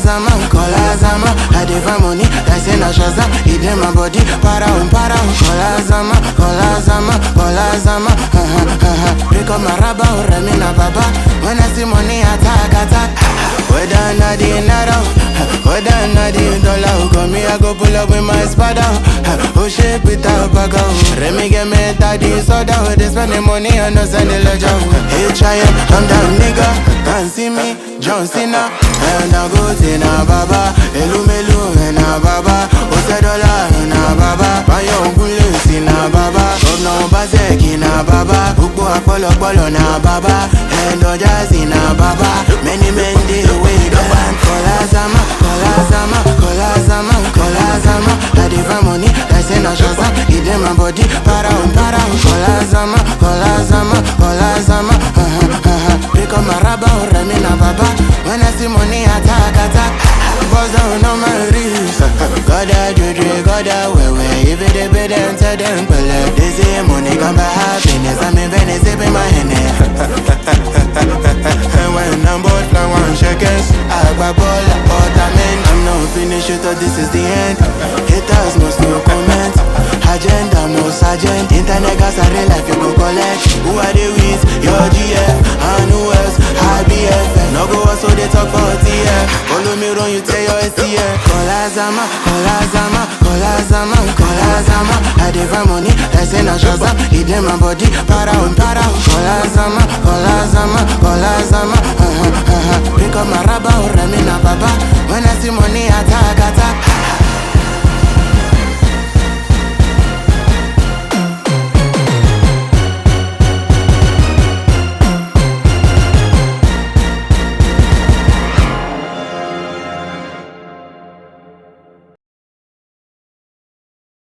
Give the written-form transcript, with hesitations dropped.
Kola Zama. I dey find money, I say na Shazam. It in my body, para. Kola Zama. Pick up my rubber, Remy na baba. When I see money, attack. Whether na the naira, whether na the dollar, come me I go pull up with my spada. Oh shit, Peter Baga. Remy get me daddy soda. They spend the money and no send the ledger. Hey trying, I'm that nigga. Can't see me, John Cena. And I go to na baba. Melu na baba. Ose dollar na baba. Bayo gule si na baba. Governor Bazeki na baba. Ukbo Apollo na baba. And Ojazi na baba. Many men dey wait. Kola Zama. I dey find money, I say na Shazam. It in my body, para. Kola Zama. Pick up my rubber, Remy na baba. When I see money, attack. Buzz down on my wrist. Goda juju, goda wewe. If it dey pay them, tell them pele. They say money come by happiness. I'm in Venice, sipping my Henny. And when I'm bored, fly 1 seconds. I grab all I'm not finished, you thought this is the end. Haters must no comment. Agenda, most agent. Internet gas are real life, you go collect. Who are they with? Your GF. And who else? IBF. No go so they talk for TF. Follow me run, you tell your STF. Kola Zama. I dey find money, I say na Shazam. It in my body, para. Kola Zama. Pick up my rubber, Remy na baba. When I see money, attack.